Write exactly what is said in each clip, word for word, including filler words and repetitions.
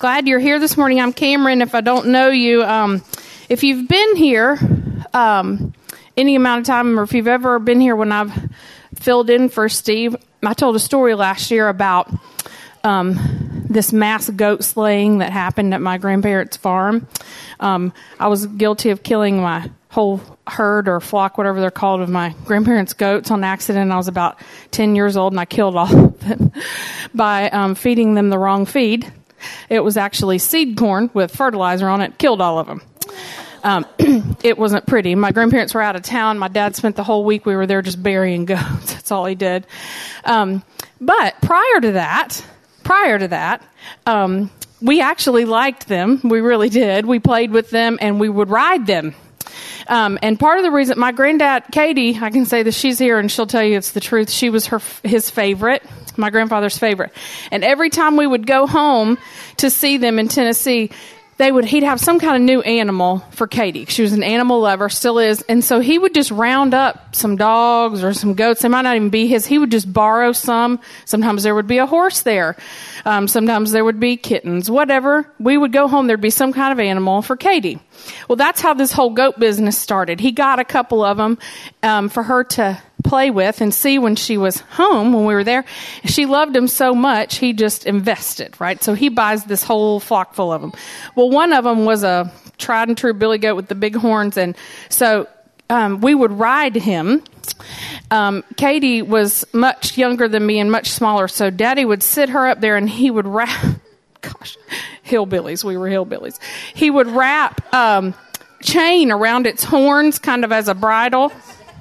Glad you're here this morning. I'm Cameron. If I don't know you, um, if you've been here um, any amount of time, or if you've ever been here when I've filled in for Steve, I told a story last year about um, this mass goat slaying that happened at my grandparents' farm. Um, I was guilty of killing my whole herd or flock, whatever they're called, of my grandparents' goats on accident. I was about ten years old, and I killed all of them by um, feeding them the wrong feed. It was actually seed corn with fertilizer on it. Killed all of them. Um, it wasn't pretty. My grandparents were out of town. My dad spent the whole week we were there just burying goats. That's all he did. Um, but prior to that, prior to that, um, we actually liked them. We really did. We played with them, and we would ride them. Um, and part of the reason, my granddad, Katie, I can say that she's here and she'll tell you it's the truth. She was her his favorite, my grandfather's favorite. And every time we would go home to see them in Tennessee, they would he'd have some kind of new animal for Katie. She was an animal lover, still is. And so he would just round up some dogs or some goats. They might not even be his. He would just borrow some. Sometimes there would be a horse there. Um, sometimes there would be kittens, whatever. We would go home. There'd be some kind of animal for Katie. Well, that's how this whole goat business started. He got a couple of them um, for her to play with and see when she was home, when we were there. She loved them so much, he just invested, right? So he buys this whole flock full of them. Well, one of them was a tried and true billy goat with the big horns, and so um, we would ride him. Um, Katie was much younger than me and much smaller, so Daddy would sit her up there and he would wrap, gosh, hillbillies, we were hillbillies. He would wrap um, chain around its horns kind of as a bridle,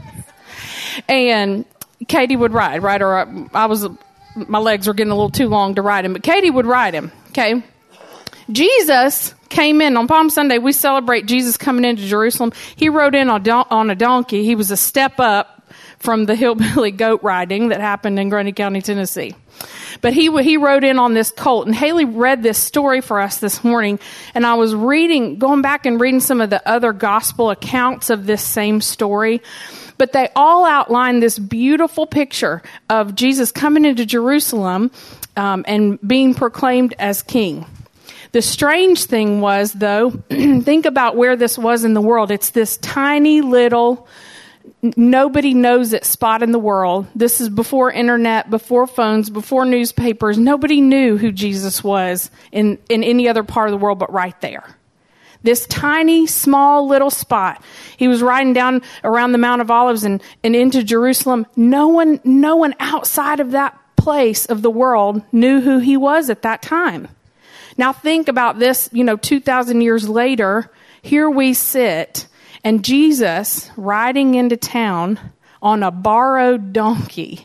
and Katie would ride, right? Or I was, my legs were getting a little too long to ride him, but Katie would ride him, okay? Jesus came in on Palm Sunday. We celebrate Jesus coming into Jerusalem. He rode in on, don- on a donkey. He was a step up from the hillbilly goat riding that happened in Grundy County, Tennessee. But he he rode in on this colt, and Haley read this story for us this morning, and I was reading, going back and reading some of the other gospel accounts of this same story, but they all outline this beautiful picture of Jesus coming into Jerusalem um, and being proclaimed as king. The strange thing was, though, think about where this was in the world. It's this tiny little, nobody knows it spot in the world. This is before internet, before phones, before newspapers. Nobody knew who Jesus was in, in any other part of the world but right there. This tiny, small little spot. He was riding down around the Mount of Olives and, and into Jerusalem. No one, no one outside of that place of the world knew who he was at that time. Now think about this, you know, two thousand years later, here we sit, and Jesus riding into town on a borrowed donkey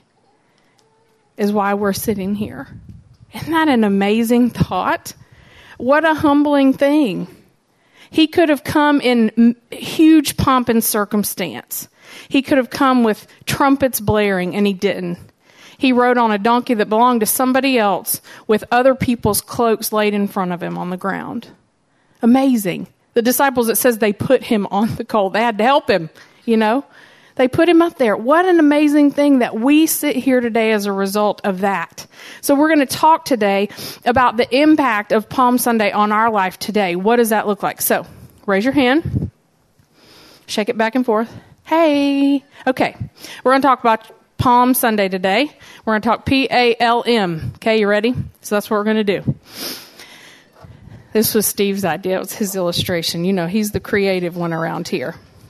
is why we're sitting here. Isn't that an amazing thought? What a humbling thing. He could have come in huge pomp and circumstance. He could have come with trumpets blaring, and he didn't. He rode on a donkey that belonged to somebody else with other people's cloaks laid in front of him on the ground. Amazing. The disciples, it says they put him on the colt. They had to help him, you know. They put him up there. What an amazing thing that we sit here today as a result of that. So we're going to talk today about the impact of Palm Sunday on our life today. What does that look like? So raise your hand. Shake it back and forth. Hey. Okay. We're going to talk about Palm Sunday today. We're going to talk P A L M. Okay, you ready? So that's what we're going to do. This was Steve's idea. It was his illustration. You know, he's the creative one around here.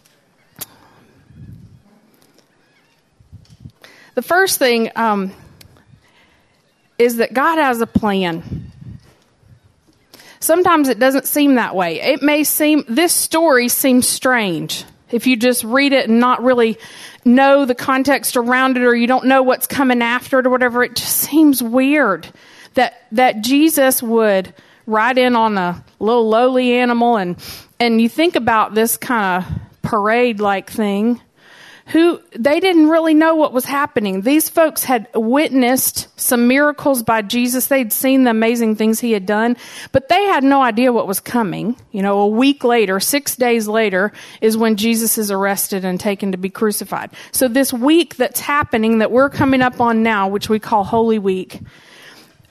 The first thing um, is that God has a plan. Sometimes it doesn't seem that way. It may seem, this story seems strange. If you just read it and not really know the context around it, or you don't know what's coming after it or whatever, it just seems weird that that Jesus would ride in on a little lowly animal, and and you think about this kind of parade-like thing. Who they didn't really know what was happening. These folks had witnessed some miracles by Jesus. They'd seen the amazing things he had done, but they had no idea what was coming. You know, a week later, six days later, is when Jesus is arrested and taken to be crucified. So this week that's happening, that we're coming up on now, which we call Holy Week,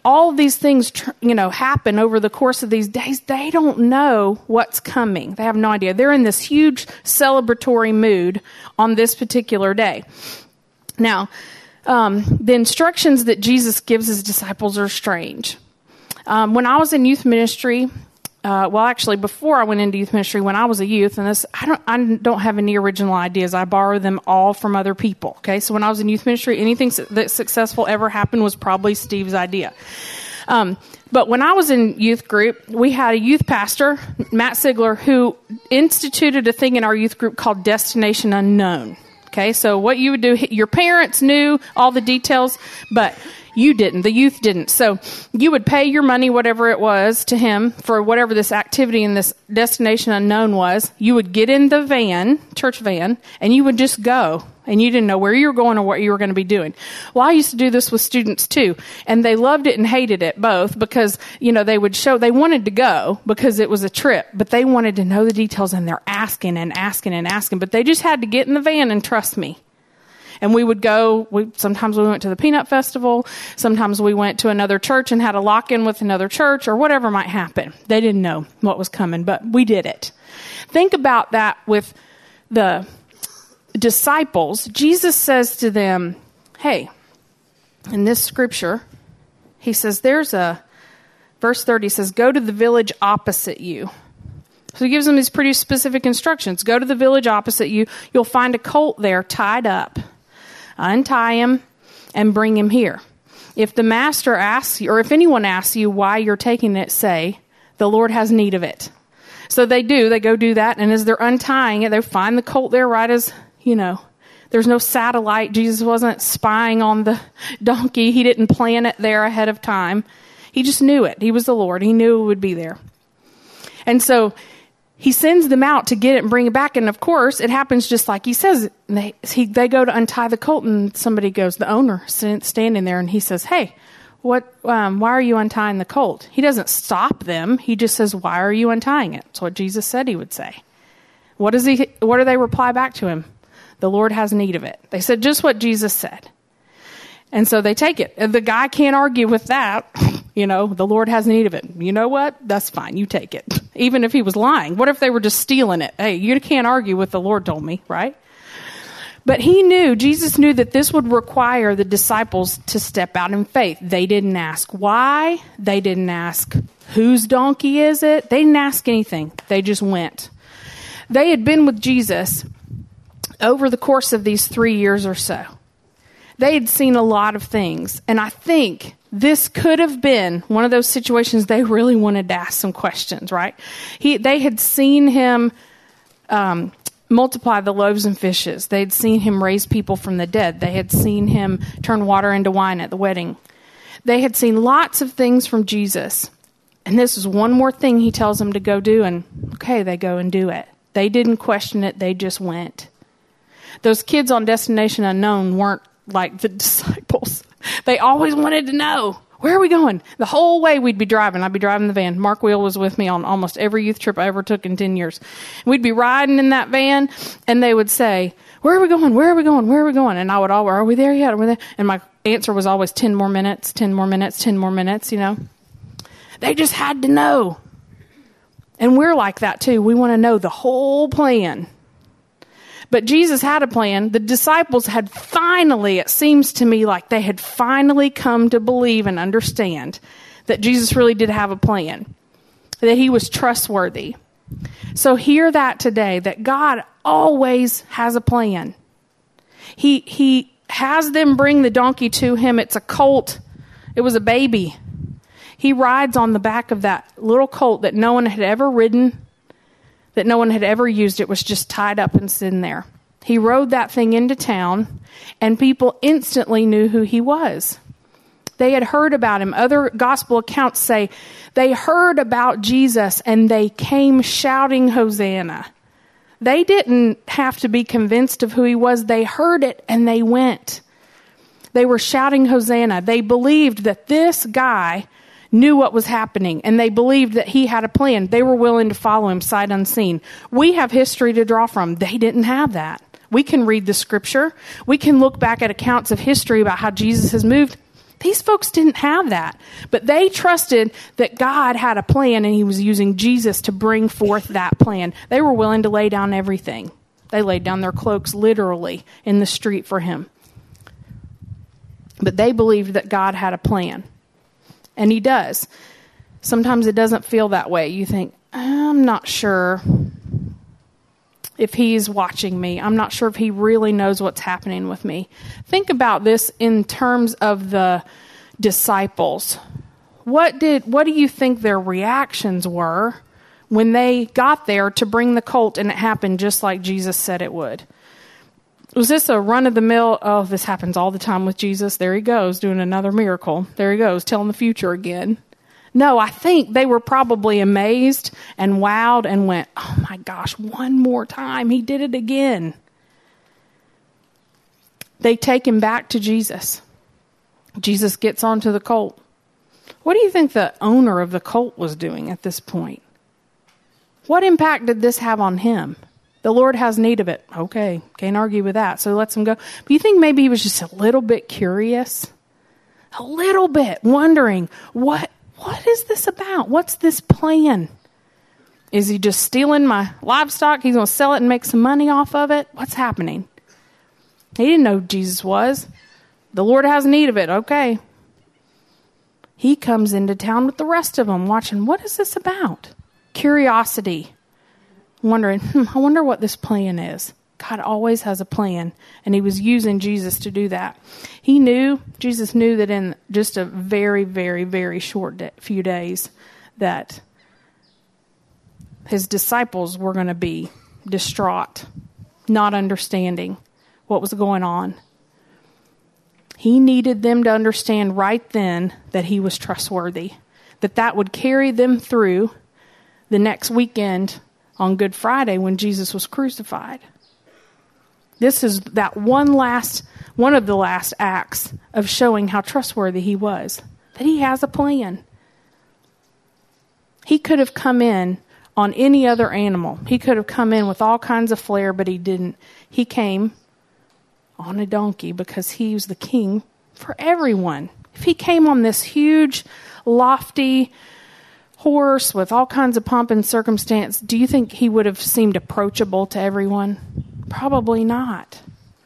all of these things, you know, happen over the course of these days. They don't know what's coming. They have no idea. They're in this huge celebratory mood on this particular day. Now, um, the instructions that Jesus gives his disciples are strange. Um, when I was in youth ministry, Uh, well, actually, before I went into youth ministry, when I was a youth, and this, I don't, I don't have any original ideas. I borrow them all from other people. Okay, so when I was in youth ministry, anything su- that successful ever happened was probably Steve's idea. Um, but when I was in youth group, we had a youth pastor, Matt Sigler, who instituted a thing in our youth group called Destination Unknown. Okay, so what you would do, your parents knew all the details, but you didn't. The youth didn't. So you would pay your money, whatever it was, to him for whatever this activity in this Destination Unknown was. You would get in the van, church van, and you would just go. And you didn't know where you were going or what you were going to be doing. Well, I used to do this with students too. And they loved it and hated it both because, you know, they would show, they wanted to go because it was a trip, but they wanted to know the details and they're asking and asking and asking. But they just had to get in the van and trust me. And we would go, we, sometimes we went to the Peanut Festival. Sometimes we went to another church and had a lock-in with another church or whatever might happen. They didn't know what was coming, but we did it. Think about that with the disciples. Jesus says to them, hey, in this scripture, he says, there's a, verse thirty says, go to the village opposite you. So he gives them these pretty specific instructions. Go to the village opposite you. You'll find a colt there tied up. Untie him and bring him here. If the master asks you, or if anyone asks you why you're taking it, say, the Lord has need of it. So they do. They go do that. And as they're untying it, they find the colt there right as, you know, there's no satellite. Jesus wasn't spying on the donkey. He didn't plan it there ahead of time. He just knew it. He was the Lord. He knew it would be there. And so he sends them out to get it and bring it back. And of course, it happens just like he says. They, he, they go to untie the colt and somebody goes, the owner standing there, and he says, hey, what? Um, why are you untying the colt? He doesn't stop them. He just says, why are you untying it? That's what Jesus said he would say. What does he? What do they reply back to him? The Lord has need of it. They said just what Jesus said. And so they take it. And the guy can't argue with that. You know, the Lord has need of it. You know what? That's fine. You take it. Even if he was lying. What if they were just stealing it? Hey, you can't argue with the Lord told me, right? But he knew, Jesus knew that this would require the disciples to step out in faith. They didn't ask why. They didn't ask whose donkey is it. They didn't ask anything. They just went. They had been with Jesus over the course of these three years or so. They had seen a lot of things. And I think this could have been one of those situations they really wanted to ask some questions, right? He, they had seen him um, multiply the loaves and fishes. They had seen him raise people from the dead. They had seen him turn water into wine at the wedding. They had seen lots of things from Jesus. And this is one more thing he tells them to go do. And okay, they go and do it. They didn't question it. They just went. Those kids on Destination Unknown weren't like the disciples. They always wanted to know, where are we going? The whole way we'd be driving. I'd be driving the van. Mark Wheel was with me on almost every youth trip I ever took in ten years. We'd be riding in that van, and they would say, where are we going? Where are we going? Where are we going? And I would always, are we there yet? Are we there? And my answer was always ten more minutes, ten more minutes, ten more minutes, you know. They just had to know. And we're like that too. We want to know the whole plan. But Jesus had a plan. The disciples had finally, it seems to me like they had finally come to believe and understand that Jesus really did have a plan, that he was trustworthy. So hear that today, that God always has a plan. He, he has them bring the donkey to him. It's a colt. It was a baby. He rides on the back of that little colt that no one had ever ridden, that no one had ever used. It was just tied up and sitting there. He rode that thing into town, and people instantly knew who he was. They had heard about him. Other gospel accounts say they heard about Jesus, and they came shouting Hosanna. They didn't have to be convinced of who he was. They heard it, and they went. They were shouting Hosanna. They believed that this guy knew what was happening, and they believed that he had a plan. They were willing to follow him sight unseen. We have history to draw from. They didn't have that. We can read the scripture. We can look back at accounts of history about how Jesus has moved, These folks didn't have that, but they trusted that God had a plan and he was using Jesus to bring forth that plan. They were willing to lay down everything. They laid down their cloaks literally in the street for him. But they believed that God had a plan, and he does. Sometimes it doesn't feel that way. You think, I'm not sure if he's watching me. I'm not sure if he really knows what's happening with me. Think about this in terms of the disciples. What did what do you think their reactions were when they got there to bring the colt and it happened just like Jesus said it would? Was this a run-of-the-mill, oh, this happens all the time with Jesus, there he goes, doing another miracle. There he goes, telling the future again. No, I think they were probably amazed and wowed and went, oh my gosh, one more time, he did it again. They take him back to Jesus. Jesus gets onto the colt. What do you think the owner of the colt was doing at this point? What impact did this have on him? The Lord has need of it. Okay, can't argue with that. So he lets him go. But you think maybe he was just a little bit curious? A little bit, wondering, what what is this about? What's this plan? Is he just stealing my livestock? He's going to sell it and make some money off of it? What's happening? He didn't know who Jesus was. The Lord has need of it. Okay. He comes into town with the rest of them, watching, what is this about? Curiosity. Wondering, hmm, I wonder what this plan is. God always has a plan, and he was using Jesus to do that. He knew, Jesus knew that in just a very, very, very short day, few days that his disciples were going to be distraught, not understanding what was going on. He needed them to understand right then that he was trustworthy, that that would carry them through the next weekend on Good Friday when Jesus was crucified. This is that one last, one of the last acts of showing how trustworthy he was, that he has a plan. He could have come in on any other animal. He could have come in with all kinds of flair, but he didn't. He came on a donkey because he was the king for everyone. If he came on this huge, lofty horse with all kinds of pomp and circumstance, do you think he would have seemed approachable to everyone? Probably not.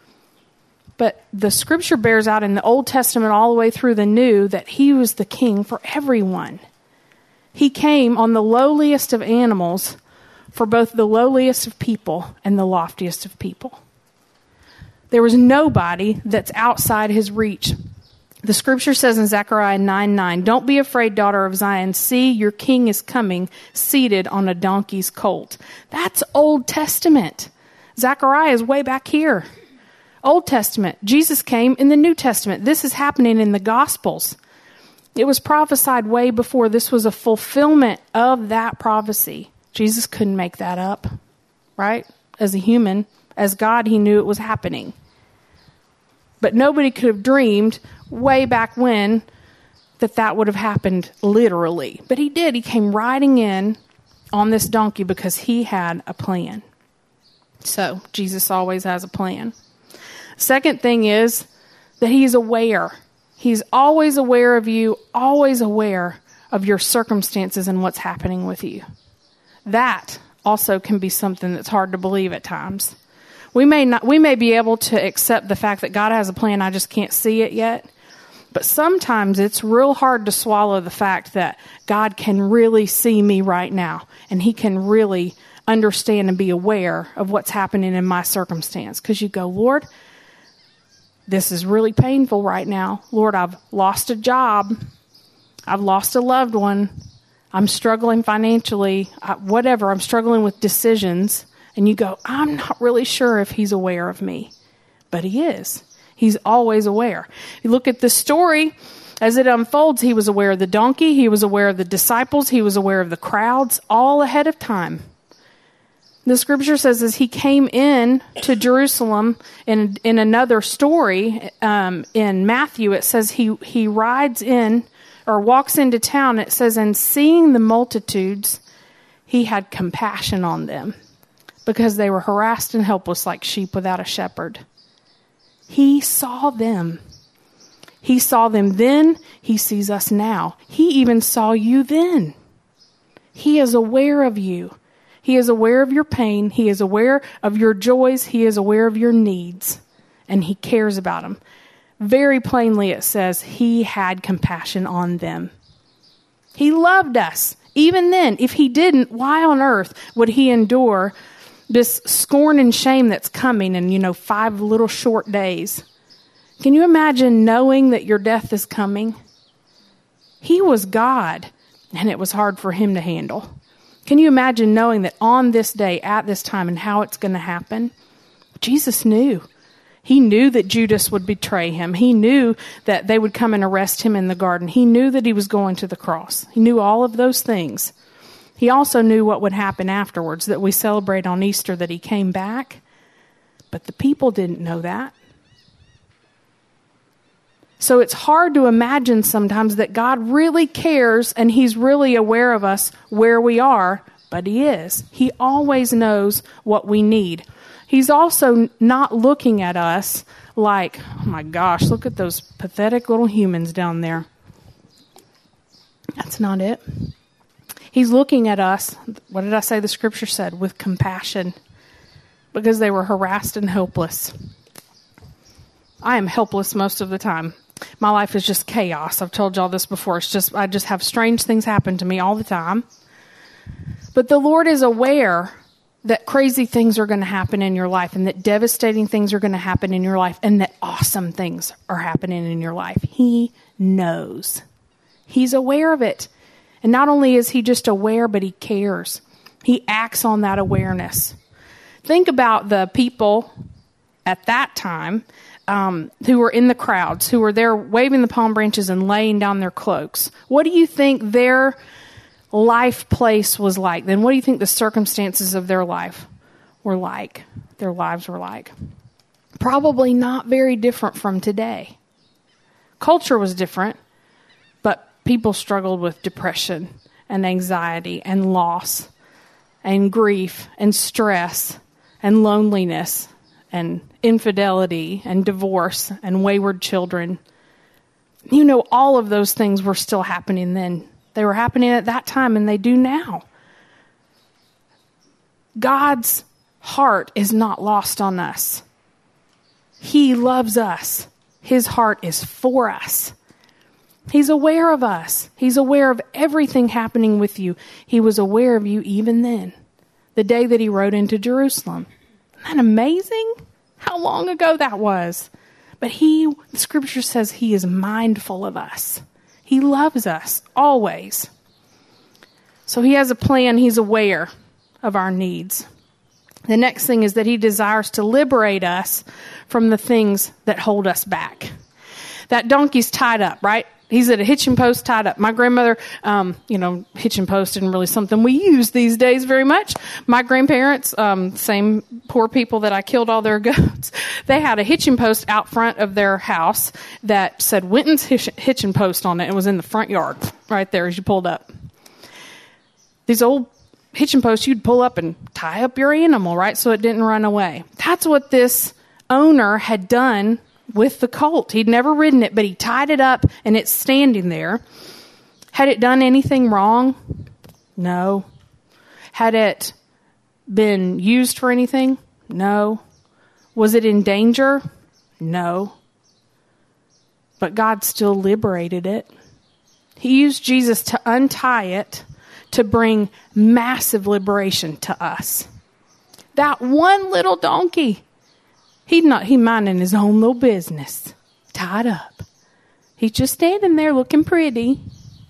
But the scripture bears out in the Old Testament all the way through the New that he was the king for everyone. He came on the lowliest of animals for both the lowliest of people and the loftiest of people. There was nobody that's outside his reach. The scripture says in Zechariah nine nine, don't be afraid, daughter of Zion. See, your king is coming, seated on a donkey's colt. That's Old Testament. Zechariah is way back here. Old Testament. Jesus came in the New Testament. This is happening in the Gospels. It was prophesied way before. This was a fulfillment of that prophecy. Jesus couldn't make that up, right? As a human, as God, he knew it was happening. But nobody could have dreamed way back when that that would have happened literally. But he did. He came riding in on this donkey because he had a plan. So Jesus always has a plan. Second thing is that he's aware. He's always aware of you, always aware of your circumstances and what's happening with you. That also can be something that's hard to believe at times. We may not, we may be able to accept the fact that God has a plan, I just can't see it yet. But sometimes it's real hard to swallow the fact that God can really see me right now, and he can really understand and be aware of what's happening in my circumstance. Because you go, Lord, this is really painful right now. Lord, I've lost a job. I've lost a loved one. I'm struggling financially. I, whatever, I'm struggling with decisions. And you go, I'm not really sure if he's aware of me. But he is. He's always aware. You look at the story as it unfolds. He was aware of the donkey. He was aware of the disciples. He was aware of the crowds all ahead of time. The scripture says as he came in to Jerusalem in in another story, um, in Matthew, it says he, he rides in or walks into town. It says, and seeing the multitudes, he had compassion on them because they were harassed and helpless like sheep without a shepherd. He saw them. He saw them then. He sees us now. He even saw you then. He is aware of you. He is aware of your pain. He is aware of your joys. He is aware of your needs. And he cares about them. Very plainly it says he had compassion on them. He loved us. Even then, if he didn't, why on earth would he endure this scorn and shame that's coming in, you know, five little short days? Can you imagine knowing that your death is coming? He was God, and it was hard for him to handle. Can you imagine knowing that on this day, at this time, and how it's going to happen? Jesus knew. He knew that Judas would betray him. He knew that they would come and arrest him in the garden. He knew that he was going to the cross. He knew all of those things. He also knew what would happen afterwards, that we celebrate on Easter, that he came back. But the people didn't know that. So it's hard to imagine sometimes that God really cares and he's really aware of us where we are, but he is. He always knows what we need. He's also not looking at us like, oh my gosh, look at those pathetic little humans down there. That's not it. He's looking at us, what did I say the scripture said? With compassion, because they were harassed and helpless. I am helpless most of the time. My life is just chaos. I've told y'all this before. It's just, I just have strange things happen to me all the time. But the Lord is aware that crazy things are going to happen in your life, and that devastating things are going to happen in your life, and that awesome things are happening in your life. He knows. He's aware of it. And not only is he just aware, but he cares. He acts on that awareness. Think about the people at that time um, who were in the crowds, who were there waving the palm branches and laying down their cloaks. What do you think their life place was like? Then what do you think the circumstances of their life were like? Their lives were like? Probably not very different from today. Culture was different, but people struggled with depression and anxiety and loss and grief and stress and loneliness and infidelity and divorce and wayward children. You know, all of those things were still happening then. They were happening at that time, and they do now. God's heart is not lost on us. He loves us. His heart is for us. He's aware of us. He's aware of everything happening with you. He was aware of you even then, the day that he rode into Jerusalem. Isn't that amazing? How long ago that was. But he, the scripture says he is mindful of us. He loves us always. So he has a plan. He's aware of our needs. The next thing is that he desires to liberate us from the things that hold us back. That donkey's tied up, right? He's at a hitching post tied up. My grandmother, um, you know, hitching post isn't really something we use these days very much. My grandparents, um, same poor people that I killed all their goats, they had a hitching post out front of their house that said Winton's hitch- hitching post on it. It was in the front yard right there as you pulled up. These old hitching posts, you'd pull up and tie up your animal, right, so it didn't run away. That's what this owner had done with the colt. He'd never ridden it, but he tied it up and it's standing there. Had it done anything wrong? No. Had it been used for anything? No. Was it in danger? No. But God still liberated it. He used Jesus to untie it to bring massive liberation to us. That one little donkey, He'd not, he minding his own little business, tied up. He's just standing there looking pretty.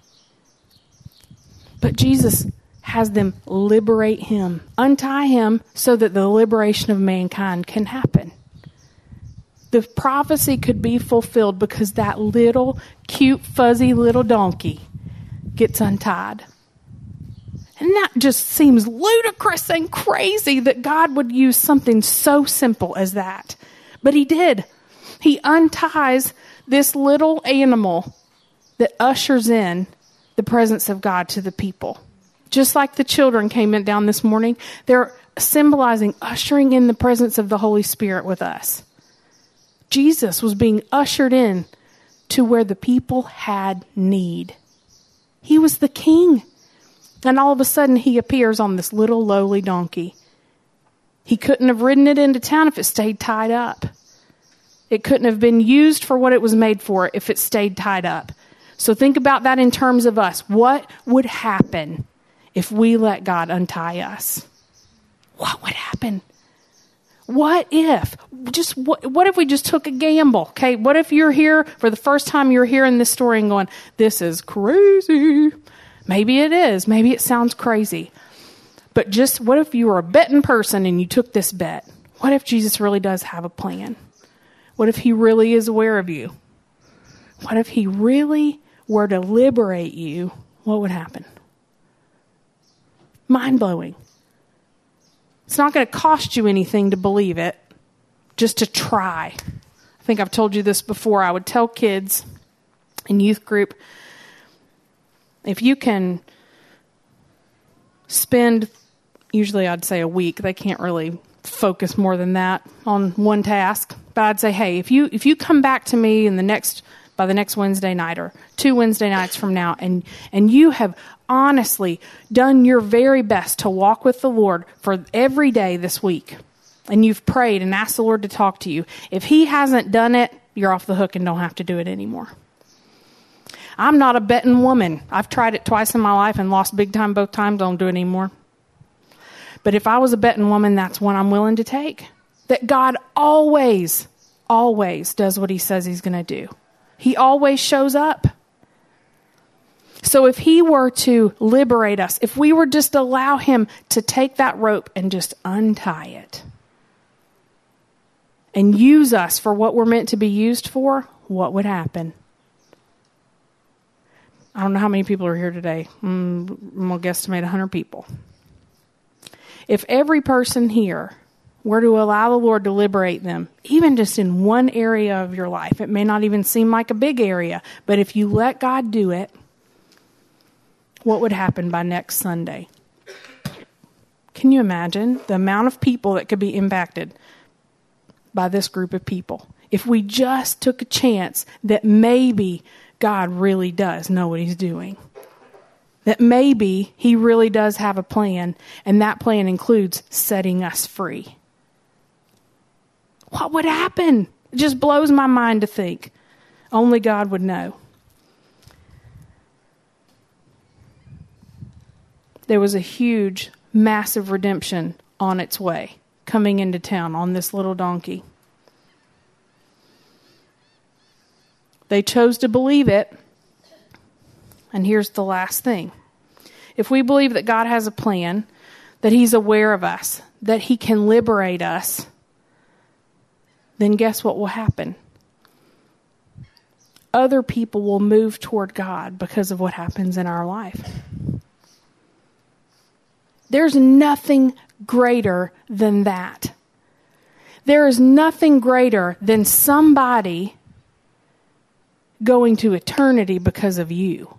But Jesus has them liberate him, untie him so that the liberation of mankind can happen. The prophecy could be fulfilled because that little, cute, fuzzy little donkey gets untied. And that just seems ludicrous and crazy that God would use something so simple as that. But he did. He unties this little animal that ushers in the presence of God to the people. Just like the children came in down this morning, they're symbolizing ushering in the presence of the Holy Spirit with us. Jesus was being ushered in to where the people had need. He was the king. And all of a sudden he appears on this little lowly donkey. He couldn't have ridden it into town if it stayed tied up. It couldn't have been used for what it was made for if it stayed tied up. So think about that in terms of us. What would happen if we let God untie us? What would happen? What if, just what, what if we just took a gamble? Okay, what if you're here for the first time, you're hearing this story and going, this is crazy. Maybe it is. Maybe it sounds crazy. But just what if you were a betting person and you took this bet? What if Jesus really does have a plan? What if he really is aware of you? What if he really were to liberate you? What would happen? Mind-blowing. It's not going to cost you anything to believe it, just to try. I think I've told you this before. I would tell kids in youth group, if you can spend, usually I'd say a week, they can't really focus more than that on one task, but I'd say, hey, if you if you come back to me in the next by the next Wednesday night or two Wednesday nights from now, and and you have honestly done your very best to walk with the Lord for every day this week, and you've prayed and asked the Lord to talk to you, if he hasn't done it, you're off the hook and don't have to do it anymore. I'm not a betting woman. I've tried it twice in my life and lost big time both times. I don't do it anymore. But if I was a betting woman, that's one I'm willing to take. That God always, always does what he says he's going to do. He always shows up. So if he were to liberate us, if we were just to allow him to take that rope and just untie it and use us for what we're meant to be used for, what would happen? I don't know how many people are here today. Mm, I'm going to guesstimate one hundred people. If every person here were to allow the Lord to liberate them, even just in one area of your life, it may not even seem like a big area, but if you let God do it, what would happen by next Sunday? Can you imagine the amount of people that could be impacted by this group of people? If we just took a chance that maybe God really does know what he's doing. That maybe he really does have a plan, and that plan includes setting us free. What would happen? It just blows my mind to think. Only God would know. There was a huge, massive redemption on its way, coming into town on this little donkey. They chose to believe it. And here's the last thing. If we believe that God has a plan, that he's aware of us, that he can liberate us, then guess what will happen? Other people will move toward God because of what happens in our life. There's nothing greater than that. There is nothing greater than somebody going to eternity because of you.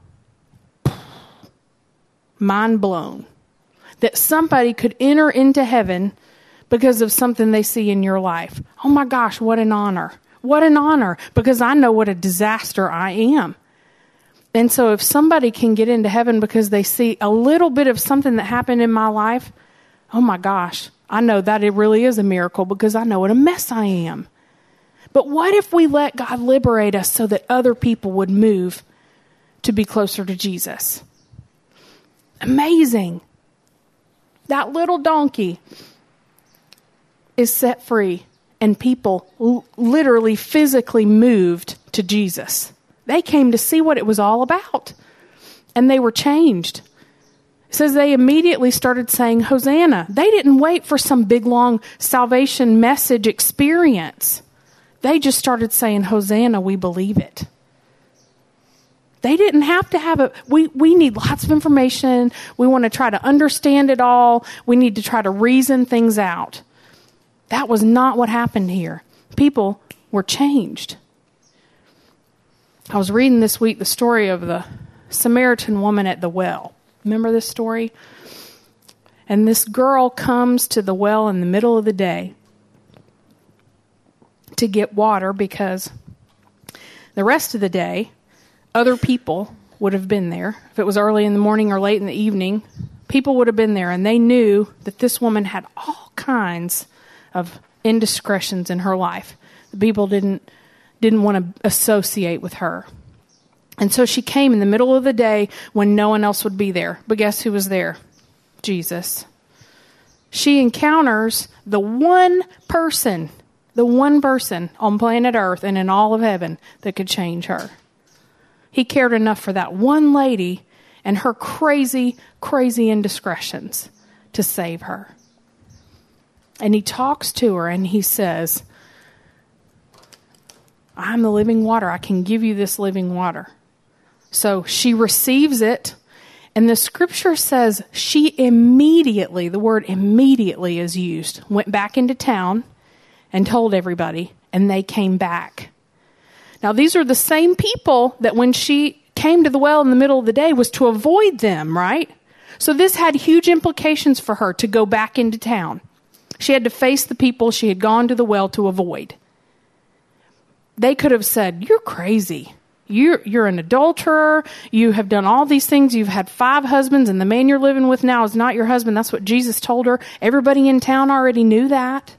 Mind blown. That somebody could enter into heaven because of something they see in your life. Oh my gosh, what an honor. What an honor, because I know what a disaster I am. And so if somebody can get into heaven because they see a little bit of something that happened in my life, oh my gosh, I know that it really is a miracle because I know what a mess I am. But what if we let God liberate us so that other people would move to be closer to Jesus? Amazing. That little donkey is set free, and people l- literally physically moved to Jesus. They came to see what it was all about, and they were changed. It says they immediately started saying, Hosanna. They didn't wait for some big, long salvation message experience. They just started saying, Hosanna, we believe it. They didn't have to have it. We, we need lots of information. We want to try to understand it all. We need to try to reason things out. That was not what happened here. People were changed. I was reading this week the story of the Samaritan woman at the well. Remember this story? And this girl comes to the well in the middle of the day to get water because The rest of the day, other people would have been there. If it was early in the morning or late in the evening, people would have been there, and they knew that this woman had all kinds of indiscretions in her life. The people didn't didn't want to associate with her. And so she came in the middle of the day when no one else would be there. But guess who was there? Jesus. She encounters the one person, the one person on planet Earth and in all of heaven that could change her. He cared enough for that one lady and her crazy, crazy indiscretions to save her. And he talks to her and he says, I'm the living water. I can give you this living water. So she receives it. And the scripture says she immediately, the word immediately is used, went back into town and told everybody, and they came back. Now, these are the same people that when she came to the well in the middle of the day was to avoid them, right? So this had huge implications for her to go back into town. She had to face the people she had gone to the well to avoid. They could have said, you're crazy. You're, you're an adulterer. You have done all these things. You've had five husbands, and the man you're living with now is not your husband. That's what Jesus told her. Everybody in town already knew that.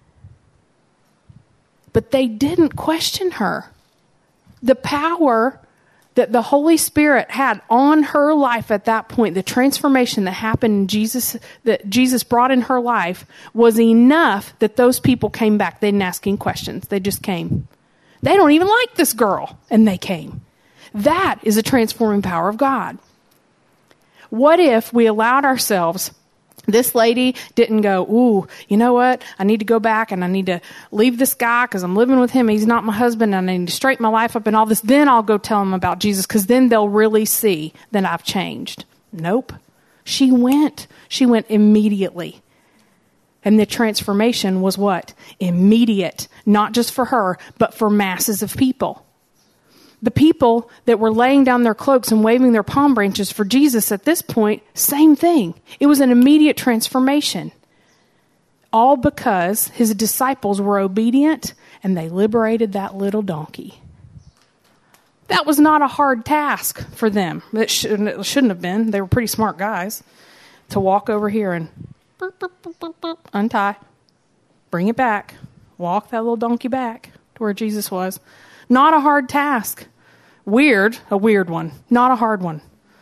But they didn't question her. The power that the Holy Spirit had on her life at that point, the transformation that happened in Jesus, that Jesus brought in her life, was enough that those people came back. They didn't ask any questions. They just came. They don't even like this girl, and they came. That is a transforming power of God. What if we allowed ourselves, this lady didn't go, ooh, you know what? I need to go back and I need to leave this guy because I'm living with him. He's not my husband, and I need to straighten my life up and all this. Then I'll go tell them about Jesus because then they'll really see that I've changed. Nope. She went. She went immediately. And the transformation was what? Immediate. Not just for her, but for masses of people. The people that were laying down their cloaks and waving their palm branches for Jesus at this point, same thing. It was an immediate transformation. All because his disciples were obedient and they liberated that little donkey. That was not a hard task for them. It shouldn't, it shouldn't have been. They were pretty smart guys to walk over here and Burp, burp, burp, burp, burp, untie, bring it back, walk that little donkey back to where Jesus was. Not a hard task. Weird, a weird one. Not a hard one.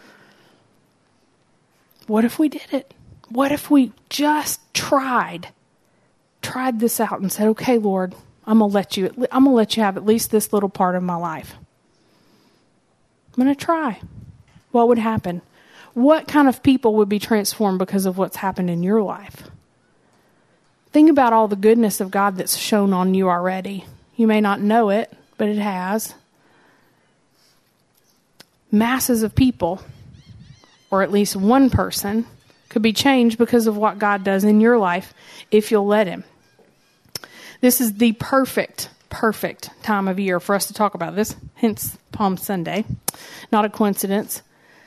What if we did it? What if we just tried, tried this out and said, okay, Lord, I'm going to let you, I'm going to let you have at least this little part of my life. I'm going to try. What would happen? What kind of people would be transformed because of what's happened in your life? Think about all the goodness of God that's shown on you already. You may not know it, but it has. Masses of people, or at least one person, could be changed because of what God does in your life if you'll let him. This is the perfect, perfect time of year for us to talk about this, hence Palm Sunday. Not a coincidence.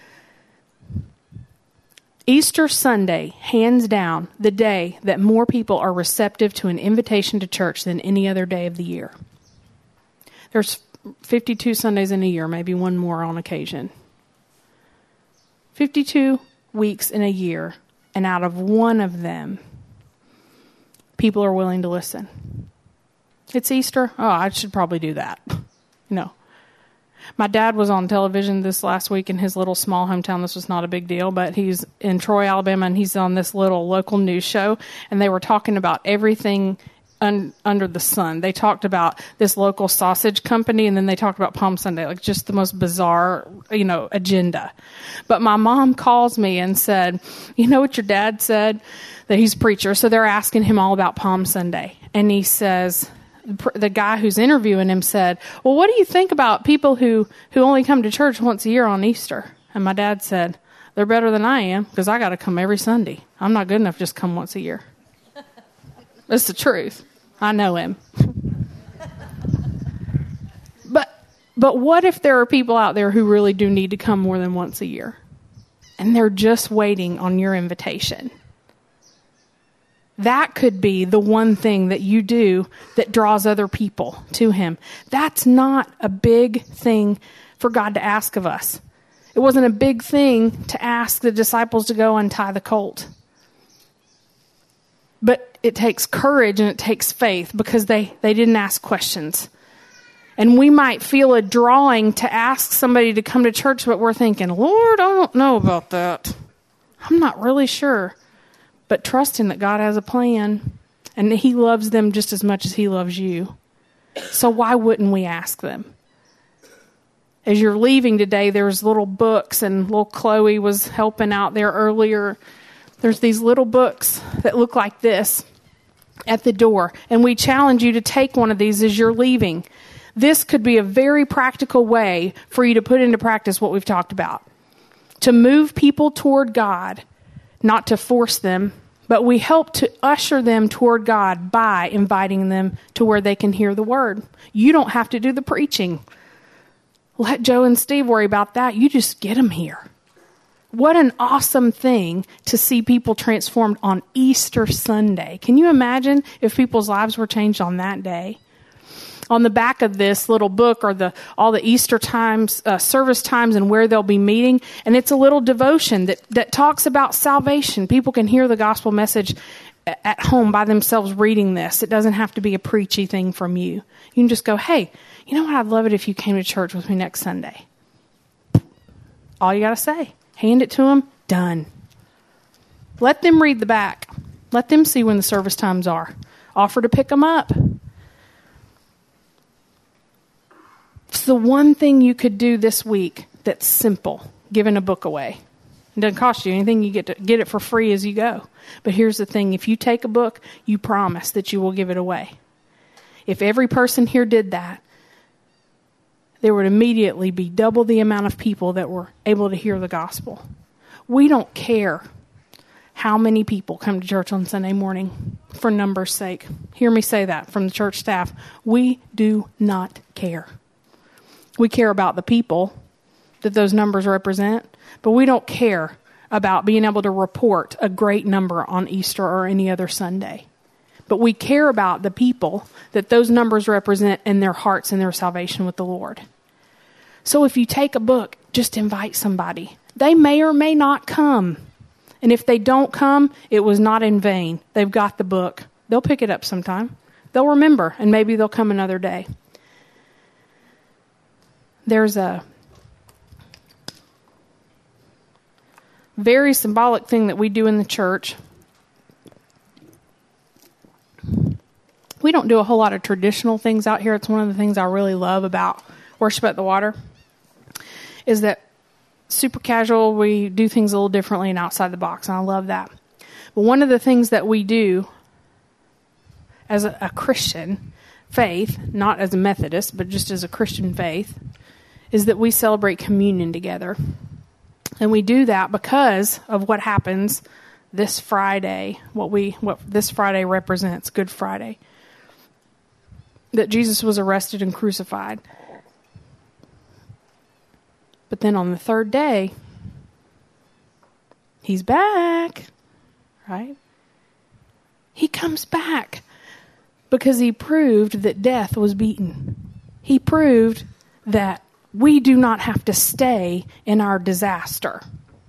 Easter Sunday, hands down, the day that more people are receptive to an invitation to church than any other day of the year. There's fifty-two Sundays in a year, maybe one more on occasion. fifty-two weeks in a year, and out of one of them, people are willing to listen. It's Easter? Oh, I should probably do that. No. My dad was on television this last week in his little small hometown. This was not a big deal, but he's in Troy, Alabama, and he's on this little local news show, and they were talking about everything un- under the sun. They talked about this local sausage company, and then they talked about Palm Sunday, like just the most bizarre, you know, agenda. But my mom calls me and said, you know what your dad said? That he's a preacher, so they're asking him all about Palm Sunday. And he says, the guy who's interviewing him said, well, what do you think about people who, who only come to church once a year on Easter? And my dad said, they're better than I am because I got to come every Sunday. I'm not good enough to just come once a year. That's the truth. I know him. But but what if there are people out there who really do need to come more than once a year? And they're just waiting on your invitation. That could be the one thing that you do that draws other people to him. That's not a big thing for God to ask of us. It wasn't a big thing to ask the disciples to go untie the colt. But it takes courage and it takes faith because they, they didn't ask questions. And we might feel a drawing to ask somebody to come to church, but we're thinking, Lord, I don't know about that. I'm not really sure. But trusting that God has a plan and that he loves them just as much as he loves you. So why wouldn't we ask them? As you're leaving today, there's little books, and little Chloe was helping out there earlier. There's these little books that look like this at the door. And we challenge you to take one of these as you're leaving. This could be a very practical way for you to put into practice what we've talked about. To move people toward God, not to force them, but we help to usher them toward God by inviting them to where they can hear the word. You don't have to do the preaching. Let Joe and Steve worry about that. You just get them here. What an awesome thing to see people transformed on Easter Sunday. Can you imagine if people's lives were changed on that day? On the back of this little book are the all the Easter times, uh, service times, and where they'll be meeting. And it's a little devotion that, that talks about salvation. People can hear the gospel message at home by themselves reading this. It doesn't have to be a preachy thing from you. You can just go, hey, you know what? I'd love it if you came to church with me next Sunday. All you got to say. Hand it to them. Done. Let them read the back. Let them see when the service times are. Offer to pick them up. It's the one thing you could do this week that's simple, giving a book away. It doesn't cost you anything. You get to get it for free as you go. But here's the thing. If you take a book, you promise that you will give it away. If every person here did that, there would immediately be double the amount of people that were able to hear the gospel. We don't care how many people come to church on Sunday morning for numbers' sake. Hear me say that from the church staff. We do not care. We care about the people that those numbers represent, but we don't care about being able to report a great number on Easter or any other Sunday. But we care about the people that those numbers represent in their hearts and their salvation with the Lord. So if you take a book, just invite somebody. They may or may not come. And if they don't come, it was not in vain. They've got the book. They'll pick it up sometime. They'll remember, and maybe they'll come another day. There's a very symbolic thing that we do in the church. We don't do a whole lot of traditional things out here. It's one of the things I really love about Worship at the Water, is that super casual, we do things a little differently and outside the box, and I love that. But one of the things that we do as a, a Christian faith, not as a Methodist, but just as a Christian faith, is that we celebrate communion together. And we do that because of what happens this Friday, what we what this Friday represents, Good Friday. That Jesus was arrested and crucified. But then on the third day, he's back, right? He comes back because he proved that death was beaten. He proved that we do not have to stay in our disaster.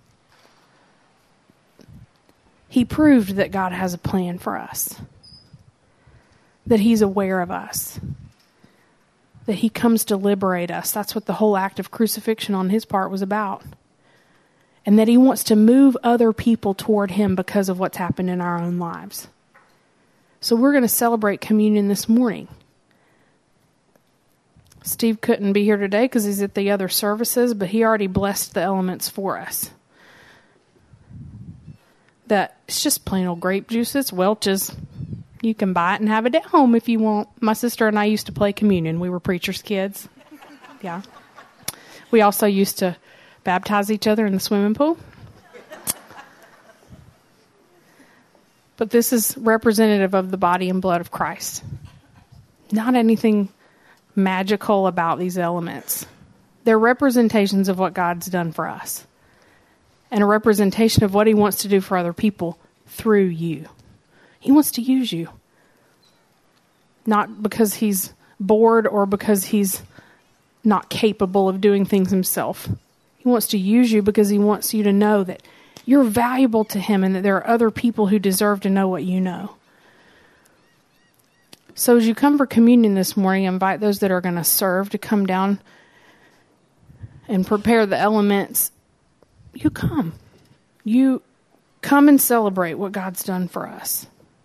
He proved that God has a plan for us, that he's aware of us, that he comes to liberate us. That's what the whole act of crucifixion on his part was about. And that he wants to move other people toward him because of what's happened in our own lives. So we're going to celebrate communion this morning. Steve couldn't be here today because he's at the other services, but he already blessed the elements for us. That it's just plain old grape juice. It's Welch's. You can buy it and have it at home if you want. My sister and I used to play communion. We were preacher's kids. Yeah. We also used to baptize each other in the swimming pool. But this is representative of the body and blood of Christ. Not anything magical about these elements. They're representations of what God's done for us. And a representation of what he wants to do for other people through you. He wants to use you. Not because he's bored or because he's not capable of doing things himself. He wants to use you because he wants you to know that you're valuable to him and that there are other people who deserve to know what you know. So as you come for communion this morning, I invite those that are going to serve to come down and prepare the elements. You come. You come and celebrate what God's done for us.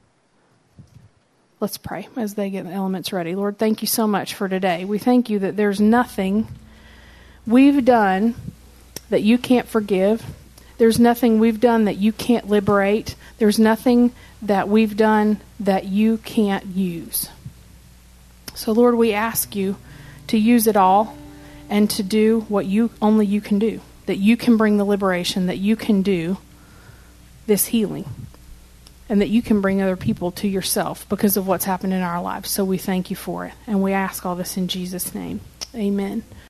Let's pray as they get the elements ready. Lord, thank you so much for today. We thank you that there's nothing we've done that you can't forgive. There's nothing we've done that you can't liberate. There's nothing that we've done that you can't use. So, Lord, we ask you to use it all and to do what you only you can do, that you can bring the liberation, that you can do this healing, and that you can bring other people to yourself because of what's happened in our lives. So we thank you for it, and we ask all this in Jesus' name. Amen.